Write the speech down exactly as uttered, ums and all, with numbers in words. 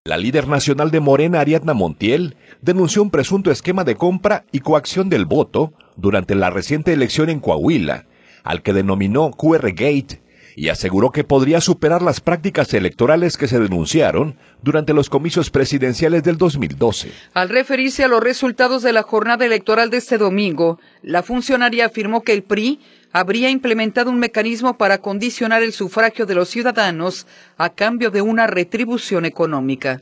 La líder nacional de Morena, Ariadna Montiel, denunció un presunto esquema de compra y coacción del voto durante la reciente elección en Coahuila, al que denominó Q R Gate, y aseguró que podría superar las prácticas electorales que se denunciaron durante los comicios presidenciales del dos mil doce. Al referirse a los resultados de la jornada electoral de este domingo, la funcionaria afirmó que el P R I habría implementado un mecanismo para condicionar el sufragio de los ciudadanos a cambio de una retribución económica.